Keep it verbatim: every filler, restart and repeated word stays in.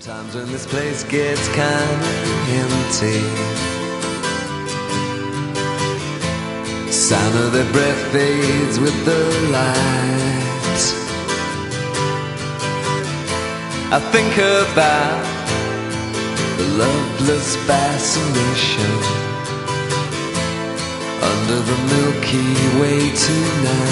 Times when this place gets kinda empty, sound of their breath fades with the light. I think about the loveless fascination under the Milky Way tonight.